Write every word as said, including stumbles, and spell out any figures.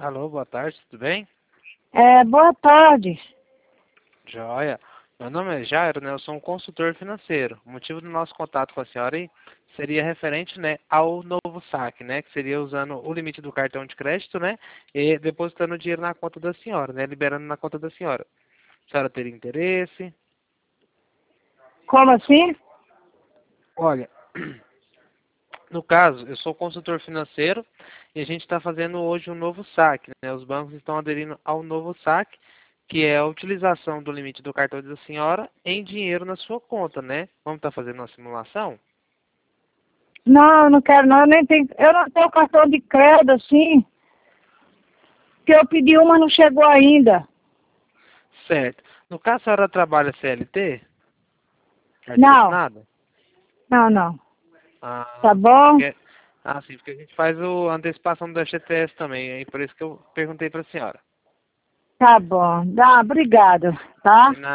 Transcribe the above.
Alô, boa tarde, tudo bem? É, boa tarde. Joia. Meu nome é Jairo, né? Eu sou um consultor financeiro. O motivo do nosso contato com a senhora aí seria referente, né, ao novo saque, né? Que seria usando o limite do cartão de crédito, né? E depositando o dinheiro na conta da senhora, né? Liberando na conta da senhora. A senhora teria interesse? Como assim? Olha, no caso, eu sou consultor financeiro e a gente está fazendo hoje um novo saque, né? Os bancos estão aderindo ao novo saque, que é a utilização do limite do cartão da senhora em dinheiro na sua conta, né? Vamos estar fazendo uma simulação? Não, eu não quero não, eu nem tenho, eu não tenho cartão de crédito assim, que eu pedi uma não chegou ainda. Certo. No caso, a senhora trabalha C L T? Carteira Não, assinada? não, não. Tá Ah, bom? porque, ah, sim, porque a gente faz o, a antecipação do F G T S também, aí por isso que eu perguntei para a senhora. Tá bom. Dá, obrigado, tá? De nada.